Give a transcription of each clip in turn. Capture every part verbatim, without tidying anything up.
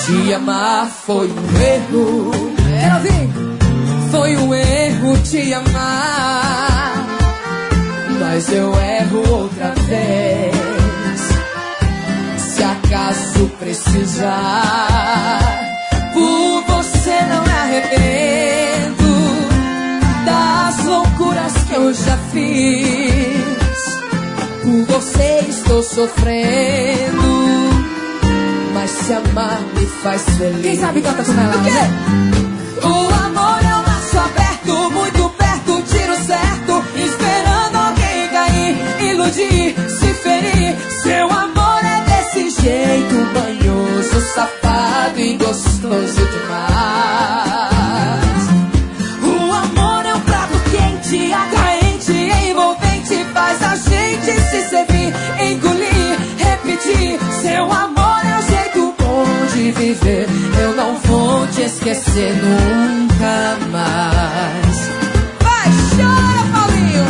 Te amar foi um erro. Quero ouvir. Foi um erro te amar, mas eu erro outra vez. Se acaso precisar, por você não me arrependo das loucuras que eu já fiz. Por você estou sofrendo, mas se amar me faz feliz. Quem sabe canta com ela? O quê? O amor é um laço aberto, muito perto, tiro certo, esperando alguém cair, iludir, se ferir. Seu amor é desse jeito, manhoso, safado e gostoso demais. O amor é um prato quente, atraente, envolvente, faz a gente se servir, engolir, repetir. Seu amor é um jeito bom de viver, eu não vou te esquecer nunca mais. Vai, chora, Paulinho!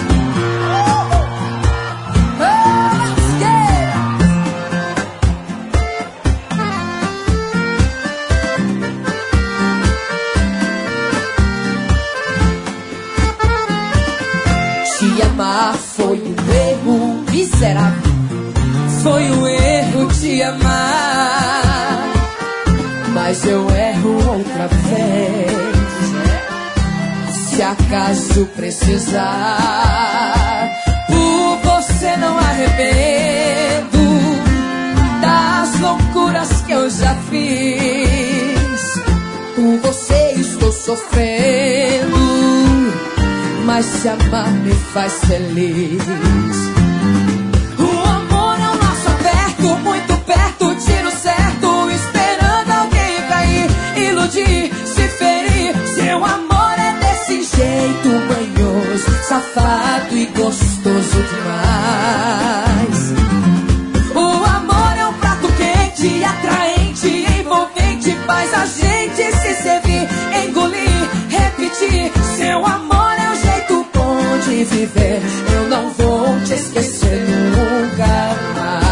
Oh, lasqueira! Te amar foi um erro miserável. Foi um erro te amar, mas eu erro outra vez. Se acaso precisar, por você não arrependo das loucuras que eu já fiz. Por você estou sofrendo, mas se amar me faz feliz. Muito perto, tiro certo, esperando alguém cair, iludir, se ferir. Seu amor é desse jeito, manhoso, safado e gostoso demais. O amor é um prato quente, atraente, envolvente, faz a gente se servir, engolir, repetir. Seu amor é um jeito bom de viver, eu não vou te esquecer nunca mais.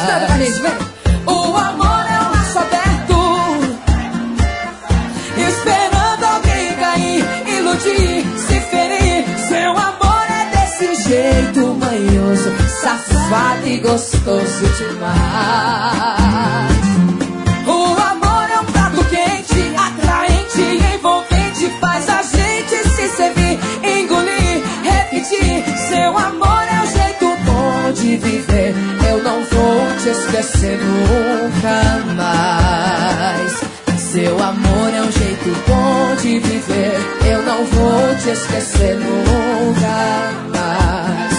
O amor é um laço aberto, esperando alguém cair, iludir, se ferir. Seu amor é desse jeito, manhoso, safado e gostoso demais. O amor é um prato quente, atraente, envolvente, faz a gente se servir, engolir, repetir. Seu amor é um jeito bom de viver, eu não vou te esquecer nunca mais. Seu amor é um jeito bom de viver, eu não vou te esquecer nunca mais.